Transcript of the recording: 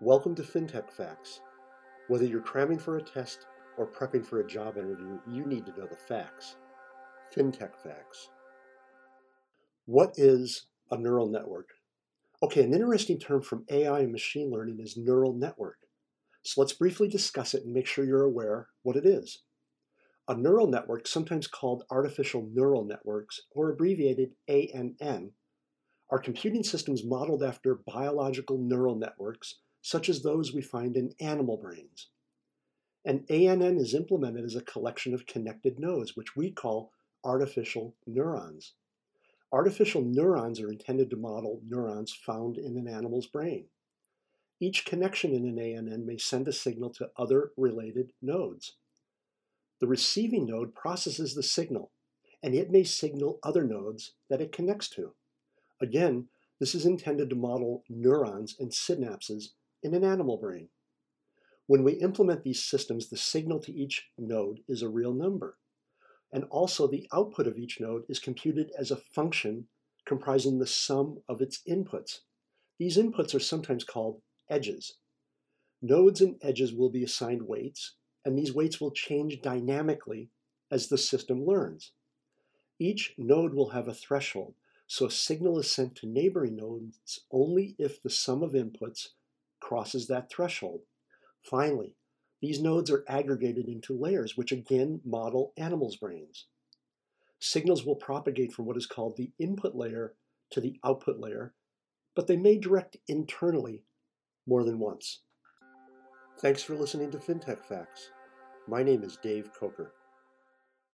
Welcome to FinTech Facts. Whether you're cramming for a test or prepping for a job interview, you need to know the facts. FinTech Facts. What is a neural network? Okay, an interesting term from AI and machine learning is neural network. So let's briefly discuss it and make sure you're aware what it is. A neural network, sometimes called artificial neural networks, or abbreviated ANN, are computing systems modeled after biological neural networks, such as those we find in animal brains. An ANN is implemented as a collection of connected nodes, which we call artificial neurons. Artificial neurons are intended to model neurons found in an animal's brain. Each connection in an ANN may send a signal to other related nodes. The receiving node processes the signal, and it may signal other nodes that it connects to. Again, this is intended to model neurons and synapses in an animal brain. When we implement these systems, the signal to each node is a real number. And also the output of each node is computed as a function comprising the sum of its inputs. These inputs are sometimes called edges. Nodes and edges will be assigned weights, and these weights will change dynamically as the system learns. Each node will have a threshold, so a signal is sent to neighboring nodes only if the sum of inputs crosses that threshold. Finally, these nodes are aggregated into layers, which again model animals' brains. Signals will propagate from what is called the input layer to the output layer, but they may direct internally more than once. Thanks for listening to FinTech Facts. My name is Dave Coker.